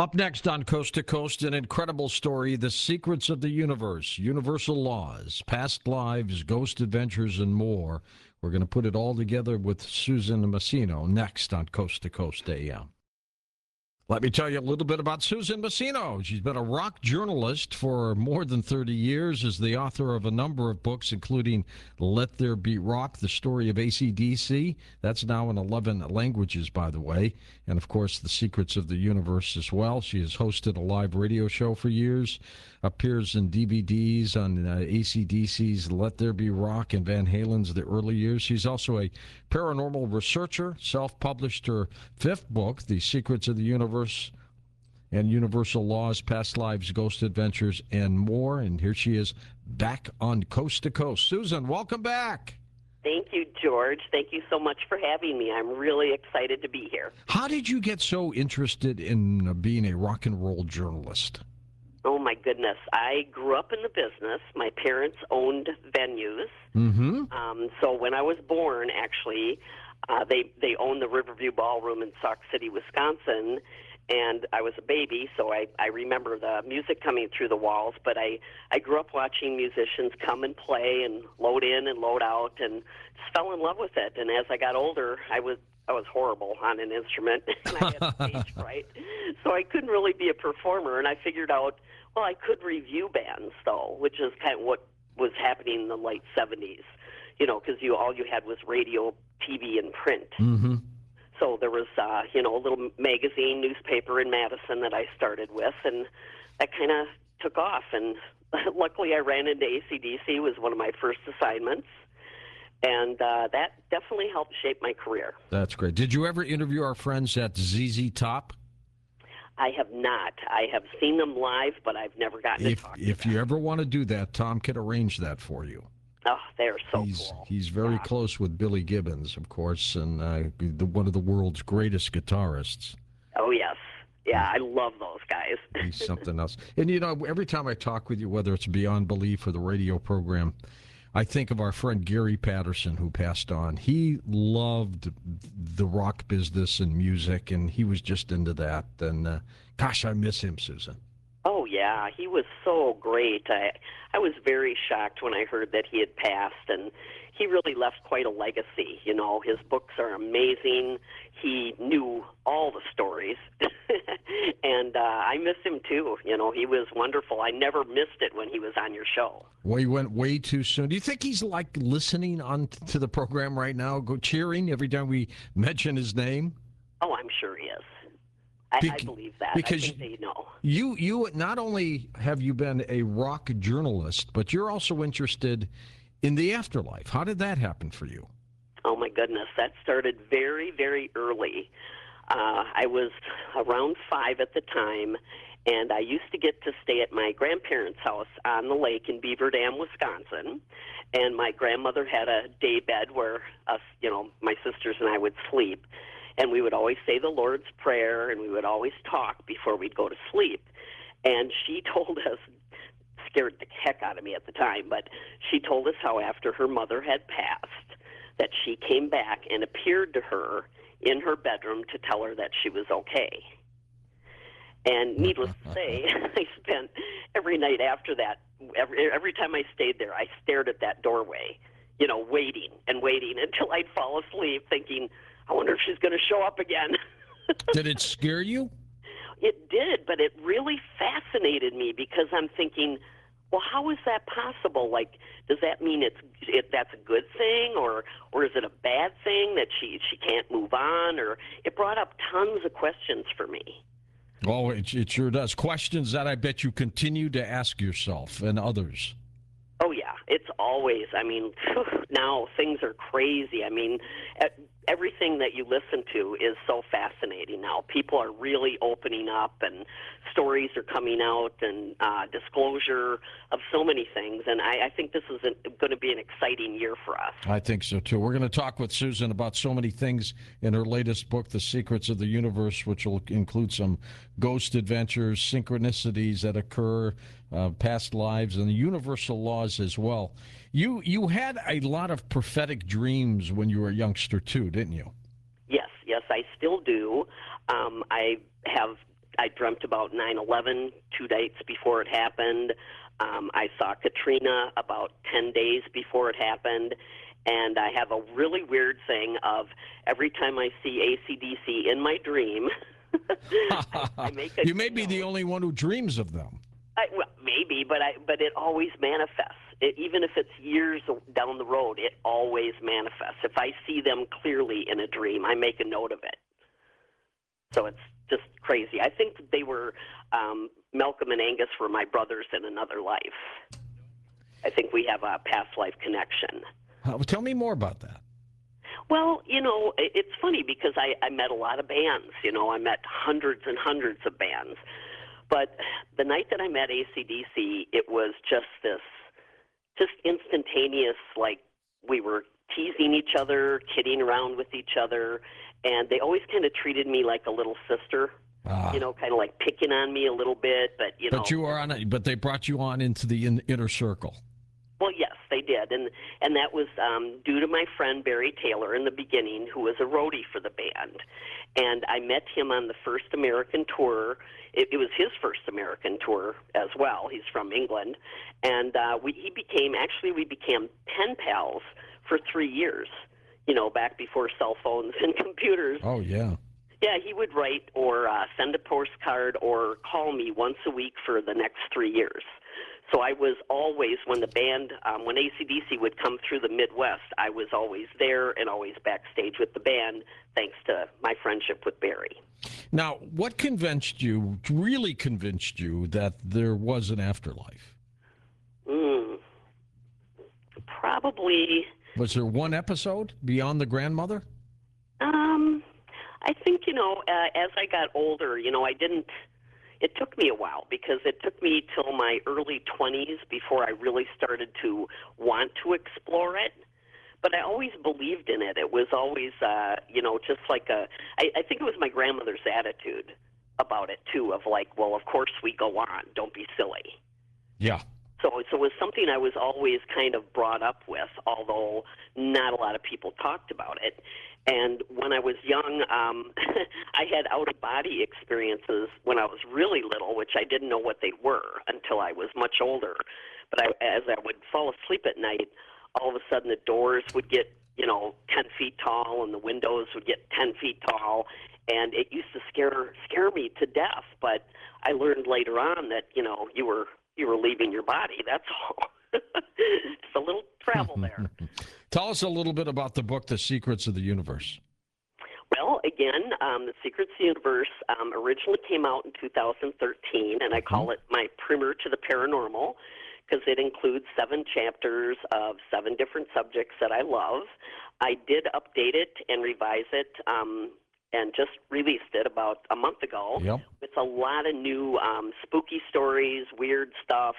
Up next on Coast to Coast, an incredible story, The Secrets of the Universe, Universal Laws, Past Lives, Ghost Adventures, and more. We're going to put it all together with Susan Massino next on Coast to Coast AM. Let me tell you a little bit about Susan Massino. She's been a rock journalist for more than 30 years, is the author of a number of books, including Let There Be Rock, the story of AC/DC. That's now in 11 languages, by the way. And, of course, The Secrets of the Universe as well. She has hosted a live radio show for years, appears in DVDs on AC/DC's Let There Be Rock and Van Halen's The Early Years. She's also a paranormal researcher, self-published her 5th book, The Secrets of the Universe and Universal Laws, Past Lives, Ghost Adventures, and more. And here she is back on Coast to Coast. Susan, welcome back. Thank you, George. Thank you so much for having me. I'm really excited to be here. How did you get so interested in being a rock and roll journalist? Oh, my goodness. I grew up in the business. My parents owned venues. So when I was born, actually, they owned the Riverview Ballroom in Sauk City, Wisconsin, and I was a baby, so I remember the music coming through the walls, but I grew up watching musicians come and play and load in and load out and just fell in love with it. And as I got older, I was horrible on an instrument, and I had stage fright, so I couldn't really be a performer. And I figured out, well, I could review bands, though, which is kind of what was happening in the late 70s, because all you had was radio, TV, and print. Mm-hmm. So there was, a little magazine, newspaper in Madison that I started with, and that kind of took off. And luckily I ran into AC/DC, was one of my first assignments. And that definitely helped shape my career. That's great. Did you ever interview our friends at ZZ Top? I have not. I have seen them live, but I've never gotten to talk to them. If you ever want to do that, Tom can arrange that for you. Oh, they're so cool. He's very close with Billy Gibbons, of course, and one of the world's greatest guitarists. Oh, yes. Yeah, I love those guys. He's something else. And, every time I talk with you, whether it's Beyond Belief or the radio program, I think of our friend Gary Patterson, who passed on. He loved the rock business and music, and he was just into that. And, gosh, I miss him, Susan. Oh, yeah, he was so great. I was very shocked when I heard that he had passed, and he really left quite a legacy. His books are amazing. He knew all the stories, and I miss him, too. He was wonderful. I never missed it when he was on your show. Well, he went way too soon. Do you think he's, listening on to the program right now, cheering every time we mention his name? Oh, I'm sure he is. I believe that. Because I think they know. You not only have you been a rock journalist, but you're also interested in the afterlife. How did that happen for you? Oh, my goodness. That started very, very early. I was around 5 at the time, and I used to get to stay at my grandparents' house on the lake in Beaver Dam, Wisconsin. And my grandmother had a day bed where us, my sisters and I would sleep. And we would always say the Lord's Prayer, and we would always talk before we'd go to sleep. And she told us, scared the heck out of me at the time, but she told us how after her mother had passed, that she came back and appeared to her in her bedroom to tell her that she was okay. And needless to say, I spent every night after that, every time I stayed there, I stared at that doorway, waiting and waiting until I'd fall asleep thinking, I wonder if she's going to show up again. Did it scare you? It did, but it really fascinated me because I'm thinking, well, how is that possible? Does that mean that's a good thing, or is it a bad thing that she can't move on? Or it brought up tons of questions for me. Oh, it sure does. Questions that I bet you continue to ask yourself and others. Oh, yeah. It's always, now things are crazy. Everything that you listen to is so fascinating now. People are really opening up, and stories are coming out, and disclosure of so many things. And I think this is going to be an exciting year for us. I think so, too. We're going to talk with Susan about so many things in her latest book, The Secrets of the Universe, which will include some ghost adventures, synchronicities that occur, past lives, and the universal laws as well. You had a lot of prophetic dreams when you were a youngster, too, didn't you? Yes, I still do. I have I dreamt about 9/11 2 days before it happened. I saw Katrina about 10 days before it happened. And I have a really weird thing of every time I see AC/DC in my dream, I make a You may be the only one who dreams of them. Well, maybe, but it always manifests. Even if it's years down the road, it always manifests. If I see them clearly in a dream, I make a note of it. So it's just crazy. I think they were Malcolm and Angus were my brothers in another life. I think we have a past life connection. Tell me more about that. Well, it's funny because I met a lot of bands. I met hundreds and hundreds of bands. But the night that I met AC/DC, it was just instantaneous, like we were teasing each other, kidding around with each other, and they always kind of treated me like a little sister, kind of like picking on me a little bit. But, But you were but they brought you on into the inner circle. Well, yes, they did, and that was due to my friend Barry Taylor in the beginning, who was a roadie for the band, and I met him on the first American tour. It was his first American tour as well. He's from England, and we became pen pals for 3 years. Back before cell phones and computers. Oh yeah. Yeah, he would write or send a postcard or call me once a week for the next 3 years. So I was always, when the band, when AC/DC would come through the Midwest, I was always there and always backstage with the band, thanks to my friendship with Barry. Now, what really convinced you that there was an afterlife? Probably. Was there one episode beyond the grandmother? I think, as I got older, it took me a while because it took me till my early 20s before I really started to want to explore it. But I always believed in it. It was always, just like I think it was my grandmother's attitude about it, too, of like, well, of course we go on. Don't be silly. Yeah. So it was something I was always kind of brought up with, although not a lot of people talked about it. And when I was young, I had out-of-body experiences when I was really little, which I didn't know what they were until I was much older. But as I would fall asleep at night, all of a sudden the doors would get, 10 feet tall and the windows would get 10 feet tall. And it used to scare me to death. But I learned later on that, you were leaving your body. That's all. Just a little travel there. Tell us a little bit about the book, The Secrets of the Universe. Well, again, The Secrets of the Universe originally came out in 2013, and I call it my primer to the paranormal because it includes 7 chapters of 7 different subjects that I love. I did update it and revise it and just released it about a month ago with a lot of new spooky stories, weird stuff,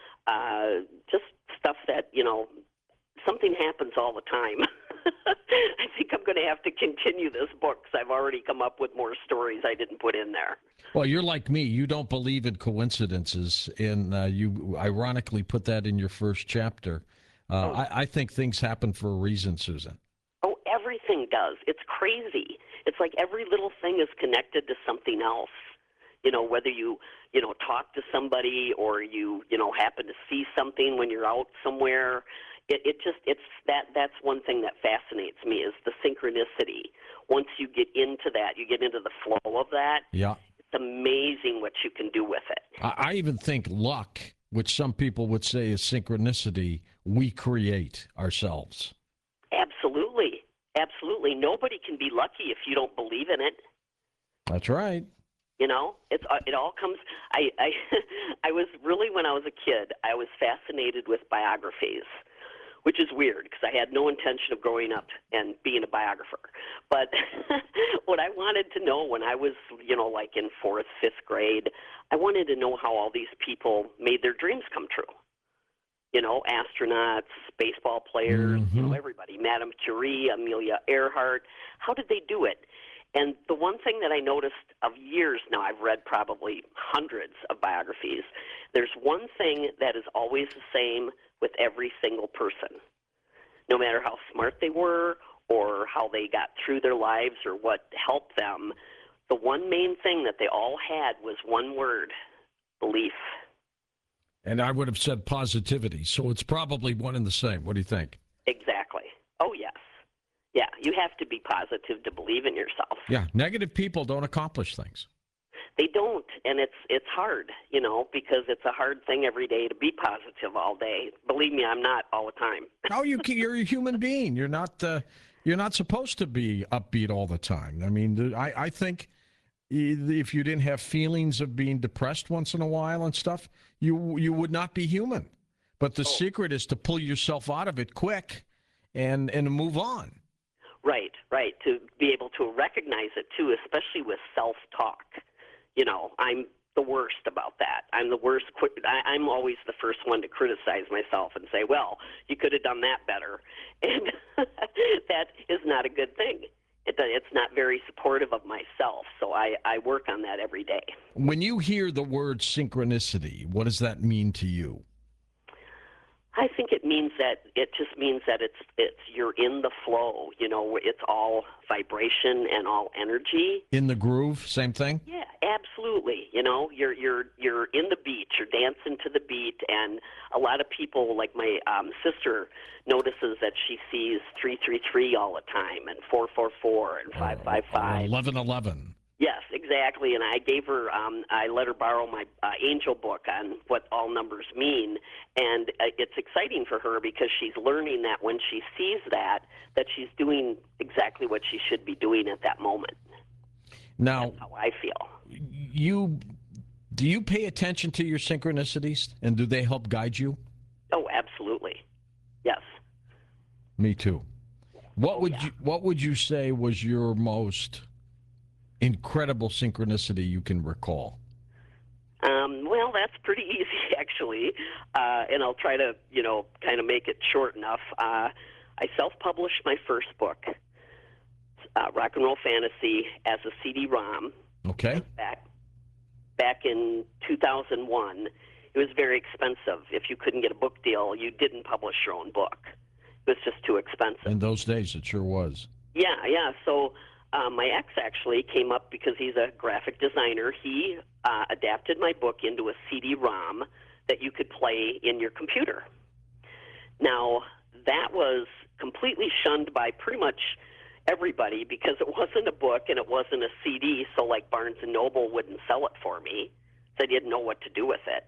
just stuff that, something happens all the time. I think I'm going to have to continue this book because I've already come up with more stories I didn't put in there. Well, you're like me. You don't believe in coincidences, and you ironically put that in your first chapter. I think things happen for a reason, Susan. Oh, everything does. It's crazy. It's like every little thing is connected to something else. Whether you talk to somebody or you happen to see something when you're out somewhere. That's one thing that fascinates me is the synchronicity. Once you get into that, you get into the flow of that. Yeah. It's amazing what you can do with it. I even think luck, which some people would say is synchronicity, we create ourselves. Absolutely. Absolutely. Nobody can be lucky if you don't believe in it. That's right. It all comes. I was really, when I was a kid, I was fascinated with biographies, which is weird because I had no intention of growing up and being a biographer. But what I wanted to know when I was, like in 4th, 5th grade, I wanted to know how all these people made their dreams come true. Astronauts, baseball players, everybody, Madame Curie, Amelia Earhart. How did they do it? And the one thing that I noticed of years now, I've read probably hundreds of biographies, there's one thing that is always the same with every single person. No matter how smart they were or how they got through their lives or what helped them, The one main thing that they all had was one word: belief. And I would have said positivity, so it's probably one and the same. What do you think? Exactly. Oh, yes. Yeah, you have to be positive to believe in yourself. Yeah, negative people don't accomplish things. They don't, and it's hard, because it's a hard thing every day to be positive all day. Believe me, I'm not all the time. Oh, you're a human being. You're not supposed to be upbeat all the time. I mean, I think if you didn't have feelings of being depressed once in a while and stuff, you would not be human. But the secret is to pull yourself out of it quick and move on. Right. To be able to recognize it, too, especially with self-talk. I'm the worst about that. I'm the worst. I'm always the first one to criticize myself and say, well, you could have done that better. And that is not a good thing. It's not very supportive of myself. So I work on that every day. When you hear the word synchronicity, what does that mean to you? I think it just means that it's you're in the flow. It's all vibration and all energy. In the groove, same thing? Yeah, absolutely. You're in the beat. You're dancing to the beat, and a lot of people, like my sister, notices that she sees 333 all the time, and 444 and 555. 1111. Yes, exactly. And I gave her, I let her borrow my angel book on what all numbers mean. And it's exciting for her because she's learning that when she sees that she's doing exactly what she should be doing at that moment. Now, that's how I feel. Do you pay attention to your synchronicities, and do they help guide you? Oh, absolutely. Yes. Me too. What would you say was your most incredible synchronicity you can recall? Well, that's pretty easy, actually, and I'll try to, kind of make it short enough. I self-published my first book, Rock and Roll Fantasy, as a CD-ROM. Okay. Back in 2001. It was very expensive. If you couldn't get a book deal, you didn't publish your own book. It was just too expensive. In those days, it sure was. Yeah. So my ex actually came up because he's a graphic designer. He adapted my book into a CD-ROM that you could play in your computer. Now, that was completely shunned by pretty much everybody because it wasn't a book and it wasn't a CD, so like Barnes & Noble wouldn't sell it for me. They didn't know what to do with it.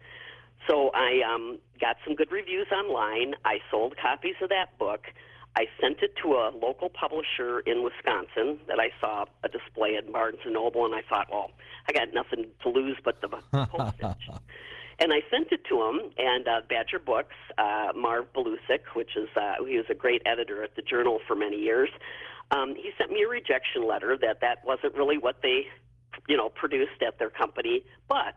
So I got some good reviews online. I sold copies of that book. I sent it to a local publisher in Wisconsin that I saw a display at Barnes & Noble, and I thought, well, I got nothing to lose but the postage. And I sent it to him, and Badger Books, Marv Belusic, he was a great editor at the Journal for many years, he sent me a rejection letter that wasn't really what they, produced at their company, but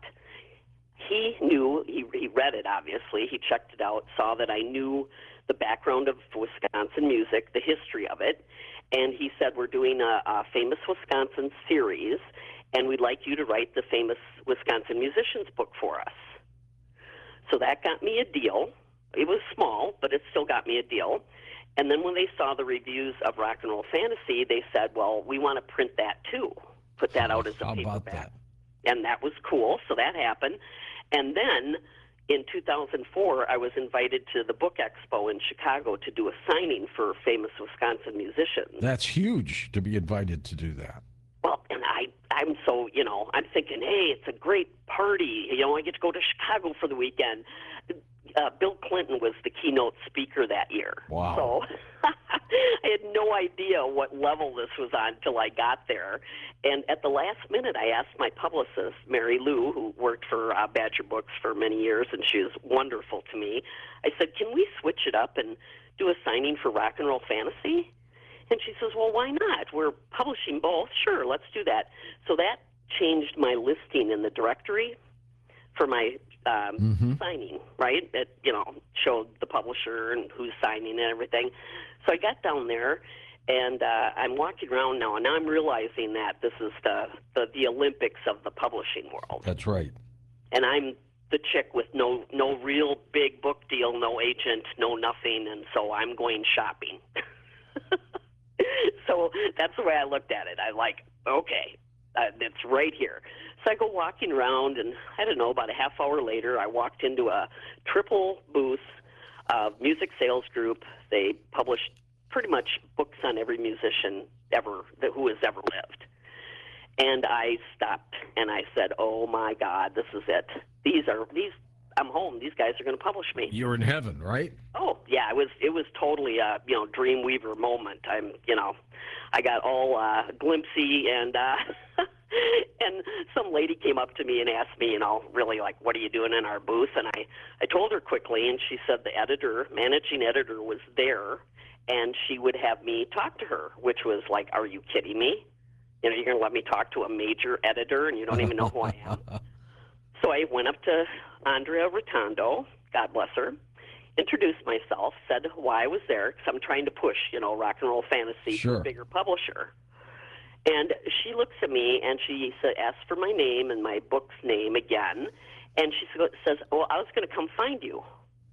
he knew, he read it, obviously, he checked it out, saw that I knew the background of Wisconsin music, the history of it, and he said, we're doing a Famous Wisconsin series, and we'd like you to write the Famous Wisconsin Musicians book for us. So that got me a deal. It was small, but it still got me a deal. And then when they saw the reviews of Rock and Roll Fantasy, they said, well, we want to print that too, put that out as a paperback. How about that? And that was cool, so that happened. And then in 2004, I was invited to the Book Expo in Chicago to do a signing for Famous Wisconsin Musicians. That's huge to be invited to do that. Well, and I'm so, I'm thinking, hey, it's a great party. I get to go to Chicago for the weekend. Bill Clinton was the keynote speaker that year. Wow. So I had no idea what level this was on till I got there. And at the last minute, I asked my publicist, Mary Lou, who worked for Badger Books for many years, and she was wonderful to me. I said, can we switch it up and do a signing for Rock and Roll Fantasy? And she says, well, why not? We're publishing both. Sure, let's do that. So that changed my listing in the directory for my signing, right? It, showed the publisher and who's signing and everything. So I got down there, and I'm walking around now, and now I'm realizing that this is the Olympics of the publishing world. That's right. And I'm the chick with no real big book deal, no agent, no nothing, and so I'm going shopping. So that's the way I looked at it. I like, okay, It's right here. So I go walking around, and I don't know, about a half hour later, I walked into a triple booth music sales group. They published pretty much books on every musician who has ever lived. And I stopped and I said, "Oh my God, this is it. I'm home. These guys are going to publish me." You're in heaven, right? Oh yeah, it was totally a Dreamweaver moment. I got all glimpsy, and and some lady came up to me and asked me, really like, "What are you doing in our booth?" And I told her quickly, and she said the managing editor was there, and she would have me talk to her, which was like, "Are you kidding me? You're going to let me talk to a major editor, and you don't even know who I am?" So I went up to Andrea Rotondo, God bless her, introduced myself, said why I was there, because I'm trying to push, rock and roll fantasy to a bigger publisher. And she looks at me and she asks for my name and my book's name again, and she says, "Oh, I was going to come find you."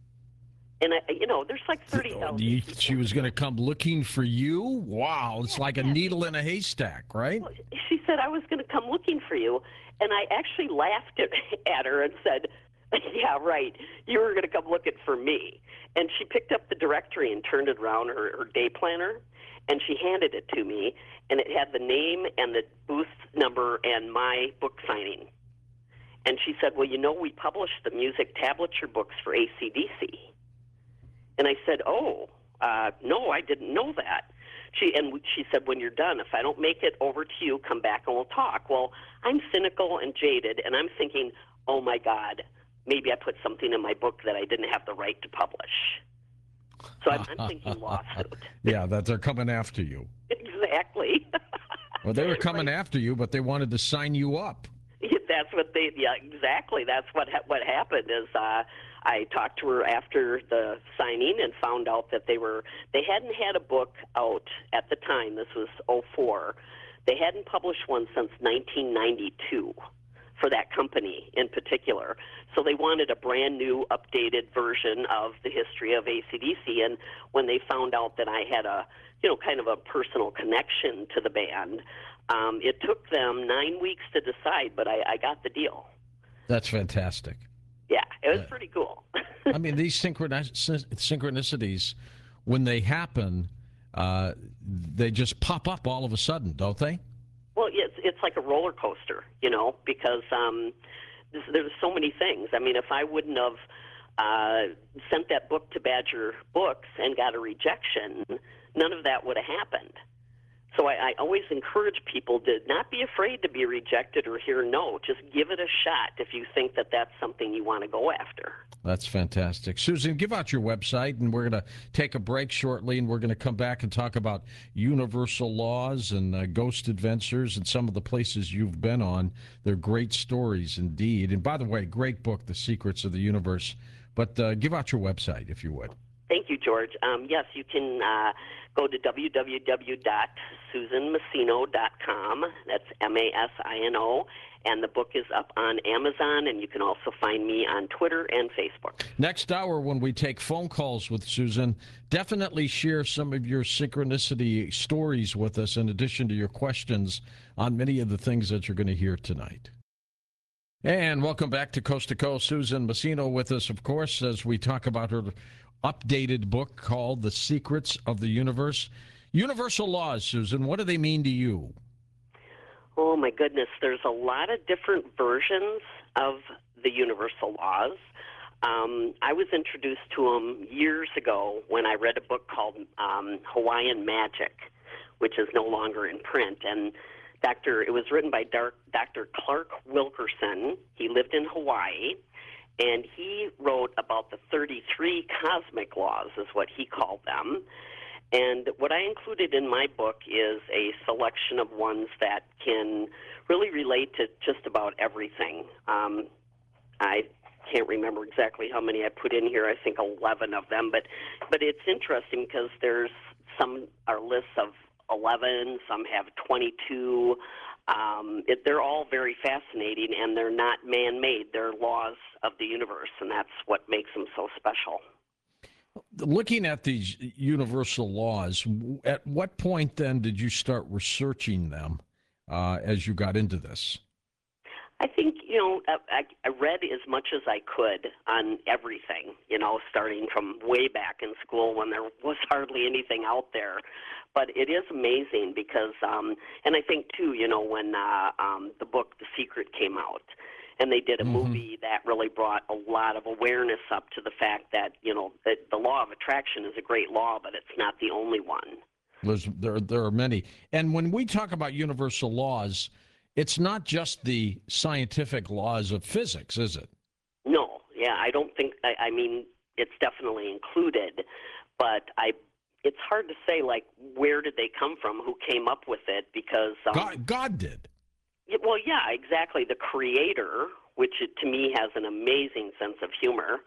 And there's like 30,000. She was going to come looking for you? Wow, it's like a needle in a haystack, right? Well, she said, "I was going to come looking for you," and I actually laughed at her and said, "Yeah, right. You were going to come looking for me." And she picked up the directory and turned it around, her day planner, and she handed it to me, and it had the name and the booth number and my book signing. And she said, "Well, we published the music tablature books for AC/DC." And I said, "Oh, no, I didn't know that." She said, "When you're done, if I don't make it over to you, come back and we'll talk." Well, I'm cynical and jaded, and I'm thinking, oh my God, maybe I put something in my book that I didn't have the right to publish. So I'm thinking lawsuit. Yeah, that they're coming after you. Exactly. Well, they were coming after you, but they wanted to sign you up. That's what exactly. That's what happened is I talked to her after the signing and found out that they hadn't had a book out at the time. This was 2004. They hadn't published one since 1992 for that company in particular. So they wanted a brand new, updated version of the history of AC/DC. And when they found out that I had kind of a personal connection to the band, it took them 9 weeks to decide, but I got the deal. That's fantastic. Yeah, it was pretty cool. I mean, these synchronicities, when they happen, they just pop up all of a sudden, don't they? Well, it's like a roller coaster, because there's so many things. I mean, if I wouldn't have sent that book to Badger Books and got a rejection, none of that would have happened. So I always encourage people to not be afraid to be rejected or hear no. Just give it a shot if you think that that's something you want to go after. That's fantastic. Susan, give out your website, and we're going to take a break shortly, and we're going to come back and talk about Universal Laws and Ghost Adventures and some of the places you've been on. They're great stories indeed. And by the way, great book, The Secrets of the Universe. But give out your website, if you would. Thank you, George. Yes, you can go to www.susanmasino.com. That's MASINO. And the book is up on Amazon, and you can also find me on Twitter and Facebook. Next hour, when we take phone calls with Susan, definitely share some of your synchronicity stories with us, in addition to your questions on many of the things that you're going to hear tonight. And welcome back to Coast. Susan Masino with us, of course, as we talk about her updated book called The Secrets of the Universe. Universal Laws, Susan, what do they mean to you? Oh, my goodness. There's a lot of different versions of the Universal Laws. I was introduced to them years ago when I read a book called Hawaiian Magic, which is no longer in print. And it was written by Dr. Clark Wilkerson. He lived in Hawaii, and he wrote about the 33 cosmic laws, is what he called them. And what I included in my book is a selection of ones that can really relate to just about everything. I can't remember exactly how many I put in here. I think 11 of them, but it's interesting because there's some are lists of 11, some have 22. They're all very fascinating, and they're not man-made. They're laws of the universe, and that's what makes them so special. Looking at these universal laws, at what point then did you start researching them as you got into this? I think, I read as much as I could on everything, starting from way back in school when there was hardly anything out there. But it is amazing because, and I think too, when the book The Secret came out, and they did a movie that really brought a lot of awareness up to the fact that, that the law of attraction is a great law, but it's not the only one. There are many. And when we talk about universal laws, it's not just the scientific laws of physics, is it? No, yeah, I don't think. I mean, it's definitely included, but it's hard to say. Like, where did they come from? Who came up with it? Because God did. Well, yeah, exactly. The Creator, which to me has an amazing sense of humor.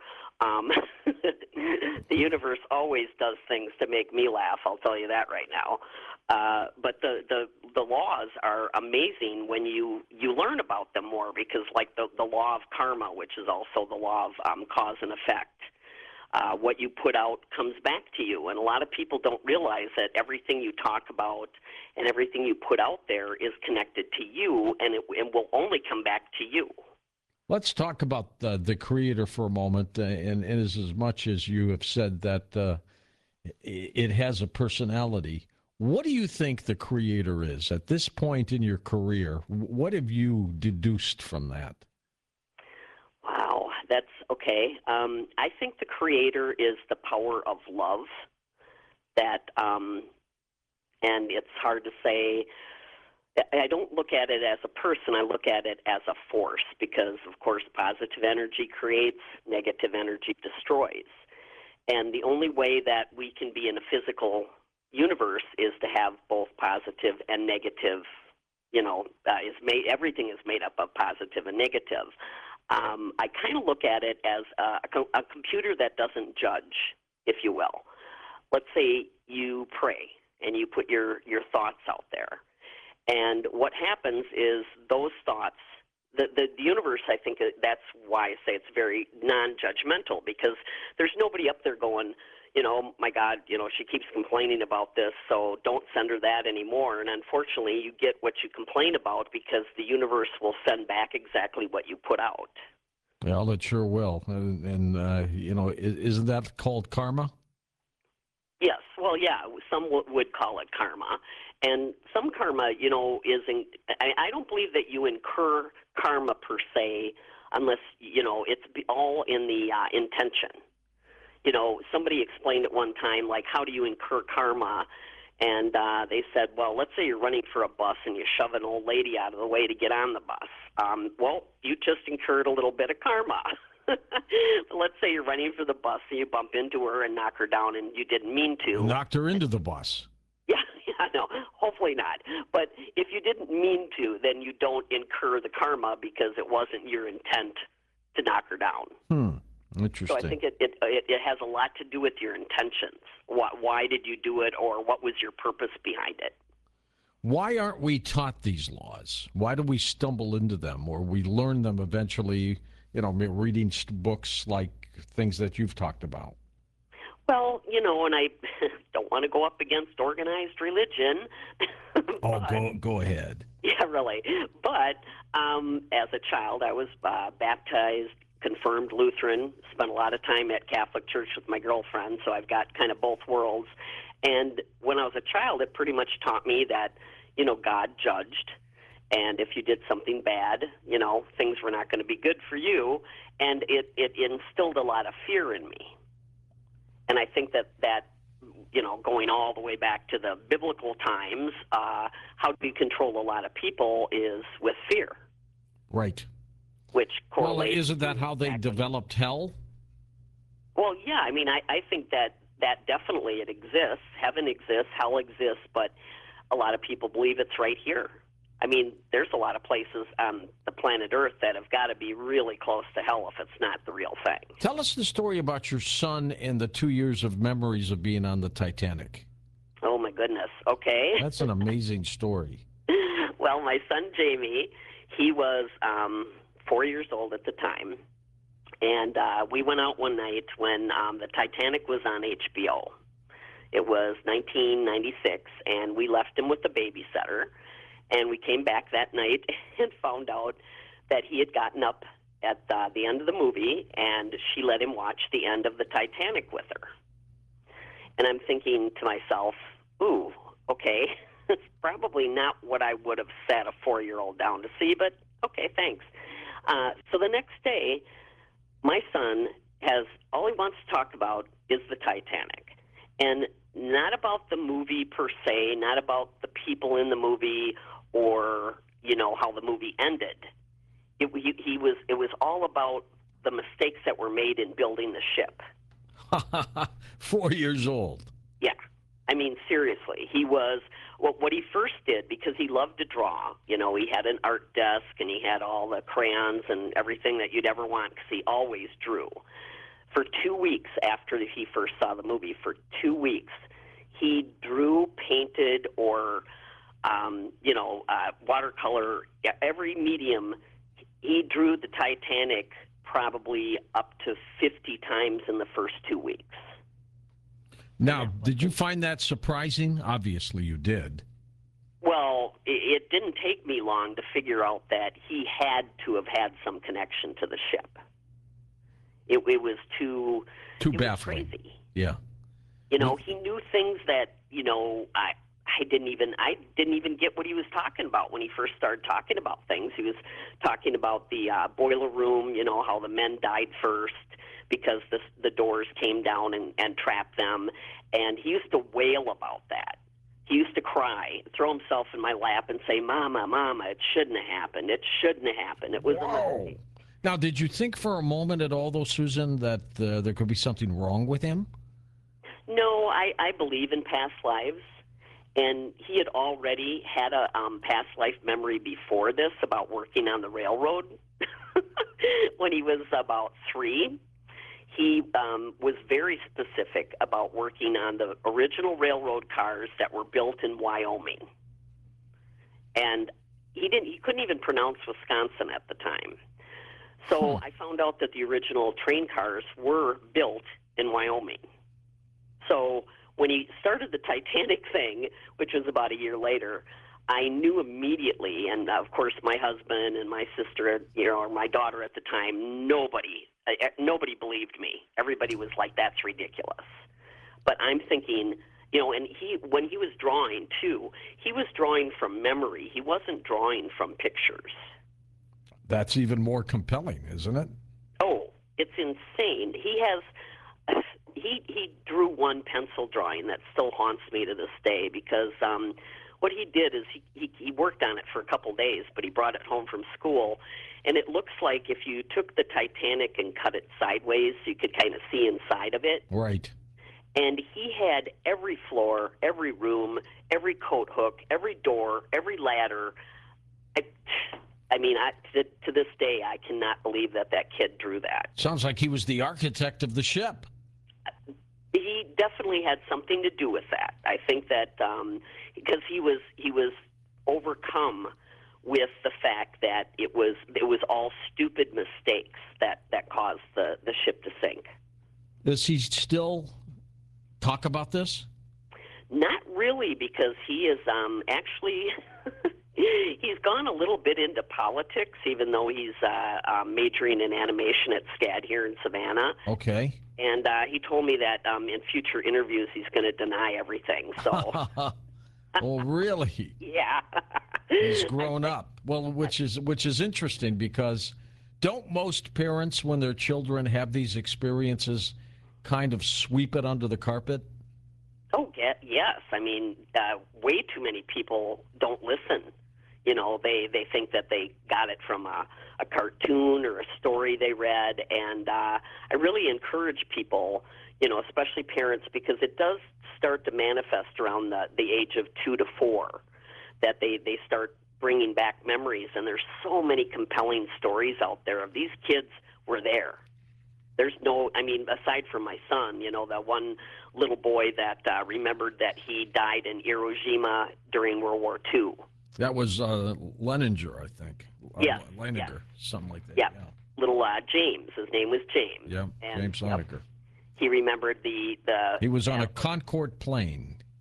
The universe always does things to make me laugh. I'll tell you that right now. But the laws are amazing when you learn about them more, because like the law of karma, which is also the law of cause and effect. What you put out comes back to you, and a lot of people don't realize that everything you talk about and everything you put out there is connected to you, and it will only come back to you. Let's talk about the Creator for a moment, and as much as you have said that it has a personality. What do you think the Creator is at this point in your career? What have you deduced from that? Wow, that's okay. I think the Creator is the power of love. And it's hard to say. I don't look at it as a person. I look at it as a force, because, of course, positive energy creates, negative energy destroys. And the only way that we can be in a physical universe is to have both positive and negative. Everything is made up of positive and negative. I kind of look at it as a computer that doesn't judge, if you will. Let's say you pray and you put your thoughts out there. And what happens is those thoughts, the universe, I think that's why I say it's very non-judgmental, because there's nobody up there going, my God, she keeps complaining about this, so don't send her that anymore. And unfortunately, you get what you complain about, because the universe will send back exactly what you put out. Well, it sure will. And isn't that called karma? Yes. Well, yeah, some would call it karma. And some karma, I don't believe that you incur karma per se, unless, it's all in the intention. Somebody explained at one time, like, how do you incur karma? And they said, well, let's say you're running for a bus and you shove an old lady out of the way to get on the bus. Well, you just incurred a little bit of karma. Let's say you're running for the bus and you bump into her and knock her down, and you didn't mean to. Knocked her into the bus. Yeah, no, hopefully not. But if you didn't mean to, then you don't incur the karma, because it wasn't your intent to knock her down. Interesting. So I think it has a lot to do with your intentions. Why did you do it, or what was your purpose behind it? Why aren't we taught these laws? Why do we stumble into them, or we learn them eventually, reading books like things that you've talked about? Well, and I don't want to go up against organized religion. Go ahead. Yeah, really. But as a child, I was baptized, confirmed Lutheran, spent a lot of time at Catholic Church with my girlfriend, so I've got kind of both worlds. And when I was a child, it pretty much taught me that, God judged, and if you did something bad, things were not going to be good for you, and it instilled a lot of fear in me. And I think that going all the way back to the biblical times, how do you control a lot of people is with fear. Right. Which correlates. Well, isn't that how they developed hell? Well, yeah. I mean, I think that definitely it exists. Heaven exists, hell exists, but a lot of people believe it's right here. I mean, there's a lot of places on the planet Earth that have got to be really close to hell if it's not the real thing. Tell us the story about your son and the 2 years of memories of being on the Titanic. Oh, my goodness. Okay. That's an amazing story. Well, my son, Jamie, he was 4 years old at the time. And we went out one night when the Titanic was on HBO. It was 1996, and we left him with the babysitter. And we came back that night and found out that he had gotten up at the end of the movie, and she let him watch the end of the Titanic with her. And I'm thinking to myself, ooh, okay, it's probably not what I would have sat a 4-year-old down to see, but okay, thanks. So the next day, my son has, all he wants to talk about is the Titanic. And not about the movie per se, not about the people in the movie or, you know, how the movie ended. It was all about the mistakes that were made in building the ship. 4 years old. Yeah. I mean, seriously, he was, well, what he first did, because he loved to draw, you know, he had an art desk and he had all the crayons and everything that you'd ever want because he always drew. For 2 weeks after he first saw the movie, for 2 weeks, he drew, painted, or, watercolor, every medium. He drew the Titanic probably up to 50 times in the first 2 weeks. Now, did you find that surprising? Obviously you did. Well, it didn't take me long to figure out that he had to have had some connection to the ship. It was too baffling. Crazy. Yeah. You know, he knew things that, you know, I didn't even get what he was talking about when he first started talking about things. He was talking about the boiler room, you know, how the men died first because the doors came down and trapped them. And he used to wail about that. He used to cry, throw himself in my lap and say, Mama, Mama, it shouldn't have happened. It shouldn't have happened. It was a mistake. Now, did you think for a moment at all, though, Susan, that there could be something wrong with him? No, I believe in past lives. And he had already had a past life memory before this about working on the railroad when he was about 3. He was very specific about working on the original railroad cars that were built in Wyoming. And he couldn't even pronounce Wisconsin at the time. So I found out that the original train cars were built in Wyoming. So when he started the Titanic thing, which was about a year later, I knew immediately, and of course my husband and my sister, you know, or my daughter at the time, nobody believed me. Everybody was like, that's ridiculous. But I'm thinking, you know, and when he was drawing too, he was drawing from memory. He wasn't drawing from pictures. That's even more compelling, isn't it? Oh, it's insane. He drew one pencil drawing that still haunts me to this day because what he did is he worked on it for a couple days, but he brought it home from school, and it looks like if you took the Titanic and cut it sideways so you could kind of see inside of it. Right. And he had every floor, every room, every coat hook, every door, every ladder. I mean, to this day, I cannot believe that kid drew that. Sounds like he was the architect of the ship. He definitely had something to do with that. I think that because he was overcome with the fact that it was all stupid mistakes that caused the ship to sink. Does he still talk about this? Not really, because he is actually he's gone a little bit into politics, even though he's majoring in animation at SCAD here in Savannah. Okay. And he told me that in future interviews he's going to deny everything. So. Oh, really? Yeah. He's grown up. Well, which is interesting because don't most parents, when their children have these experiences, kind of sweep it under the carpet? Oh, yes. I mean, way too many people don't listen. You know, they think that they got it from a cartoon or a story they read. And I really encourage people, you know, especially parents, because it does start to manifest around the age of 2 to 4, that they start bringing back memories. And there's so many compelling stories out there of these kids were there. There's no, I mean, aside from my son, you know, that one little boy that remembered that he died in Hiroshima during World War II. That was Leninger, I think. Yes. Leninger, yes. something like that. Yeah. Yeah. Little James. His name was James. Yeah, and, James Leninger. He remembered the He was on a Concorde plane.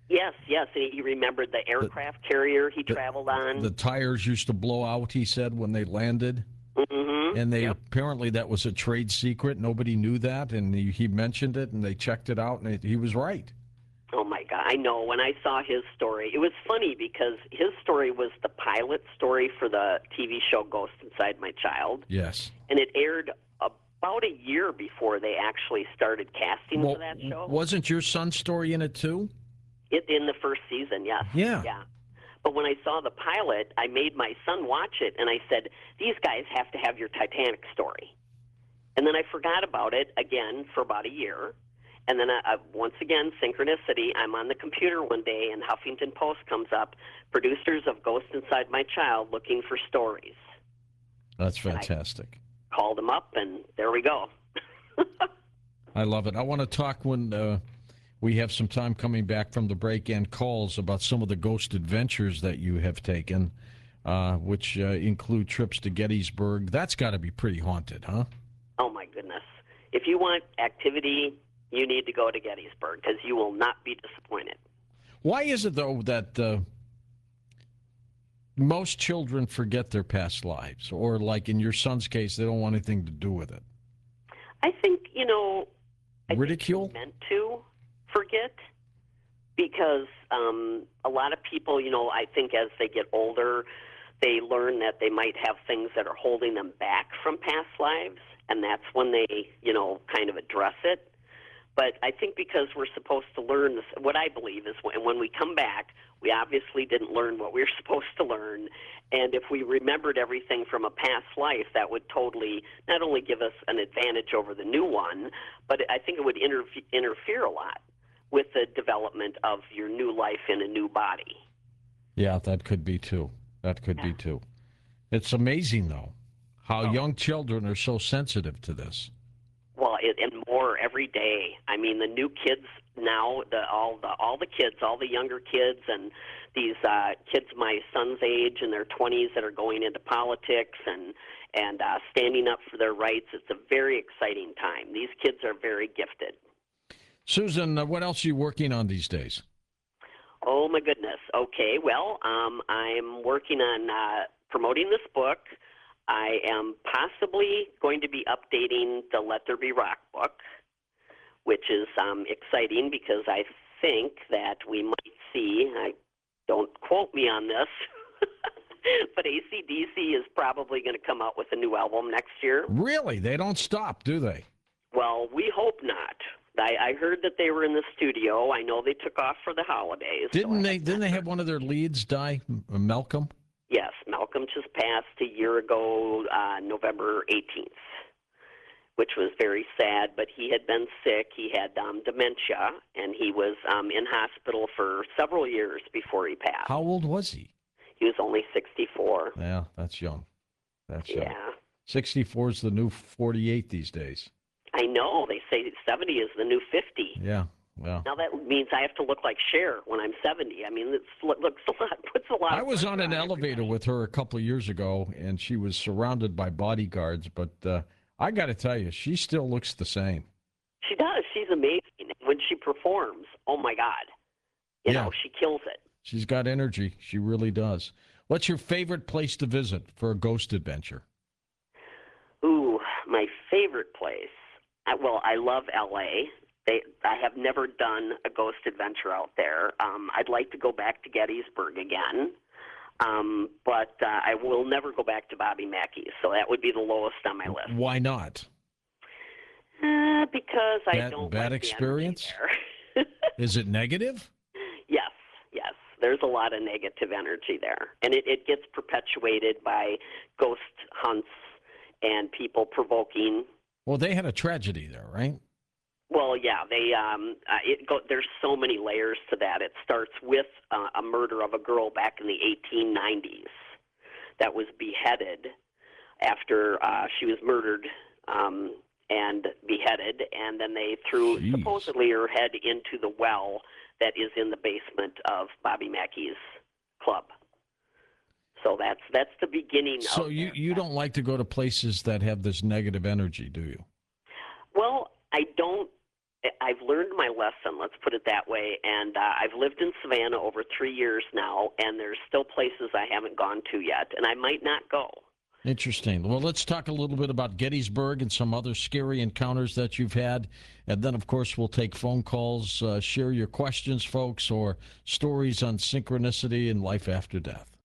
Yes, yes. And he remembered the aircraft carrier he traveled on. The tires used to blow out, he said, when they landed. Mm-hmm. And Yep. apparently that was a trade secret. Nobody knew that, and he mentioned it, and they checked it out, and he was right. Oh my God! I know. When I saw his story, it was funny because his story was the pilot story for the TV show Ghost Inside My Child. Yes. And it aired about a year before they actually started casting for that show. Wasn't your son's story in it too? In the first season, yes. Yeah. Yeah. But when I saw the pilot, I made my son watch it, and I said, "These guys have to have your Titanic story." And then I forgot about it again for about a year. And then once again, synchronicity, I'm on the computer one day, and Huffington Post comes up, producers of Ghost Inside My Child looking for stories. That's fantastic. I called them up, and there we go. I love it. I want to talk when we have some time coming back from the break and calls about some of the ghost adventures that you have taken, which include trips to Gettysburg. That's got to be pretty haunted, huh? Oh, my goodness. If you want activity, you need to go to Gettysburg because you will not be disappointed. Why is it, though, that most children forget their past lives? Or, like in your son's case, they don't want anything to do with it? I think, ridicule? I think meant to forget because a lot of people, I think as they get older, they learn that they might have things that are holding them back from past lives, and that's when they, kind of address it. But I think because we're supposed to learn this, what I believe is when we come back, we obviously didn't learn what we were supposed to learn. And if we remembered everything from a past life, that would totally not only give us an advantage over the new one, but I think it would interfere a lot with the development of your new life in a new body. Yeah, that could be too. Be too. It's amazing, though, how young children are so sensitive to this. Well, and more every day. I mean, the new kids now, all the younger kids, and these kids my son's age in their 20s that are going into politics and standing up for their rights. It's a very exciting time. These kids are very gifted. Susan, what else are you working on these days? Oh my goodness. Okay, well, I'm working on promoting this book. I am possibly going to be updating the Let There Be Rock book, which is exciting because I think that we might see, don't quote me on this, but AC/DC is probably going to come out with a new album next year. Really? They don't stop, do they? Well, we hope not. I heard that they were in the studio. I know they took off for the holidays. Didn't they have one of their leads die, Malcolm? Yes, Malcolm just passed a year ago, November 18th, which was very sad, but he had been sick. He had dementia, and he was in hospital for several years before he passed. How old was he? He was only 64. Yeah, that's young. That's young. Yeah. 64 is the new 48 these days. I know. They say 70 is the new 50. Yeah. Well, now that means I have to look like Cher when I'm 70. I mean, it looks a lot, puts a lot. I was on an elevator with her a couple of years ago, and she was surrounded by bodyguards. But I got to tell you, she still looks the same. She does. She's amazing when she performs. Oh my God, you know, she kills it. She's got energy. She really does. What's your favorite place to visit for a ghost adventure? Ooh, my favorite place. Well, I love L.A. I have never done a ghost adventure out there. I'd like to go back to Gettysburg again, but I will never go back to Bobby Mackey's, so that would be the lowest on my list. Why not? Because I don't bad like experience? The energy there. Is it negative? Yes. There's a lot of negative energy there, and it gets perpetuated by ghost hunts and people provoking. Well, they had a tragedy there, right? Well, yeah, there's so many layers to that. It starts with a murder of a girl back in the 1890s that was beheaded after she was murdered and beheaded, and then they threw supposedly her head into the well that is in the basement of Bobby Mackey's club. So that's the beginning. So you don't like to go to places that have this negative energy, do you? Well, I don't I've learned my lesson, let's put it that way, and I've lived in Savannah over 3 years now, and there's still places I haven't gone to yet, and I might not go. Interesting. Well, let's talk a little bit about Gettysburg and some other scary encounters that you've had. And then, of course, we'll take phone calls, share your questions, folks, or stories on synchronicity and life after death.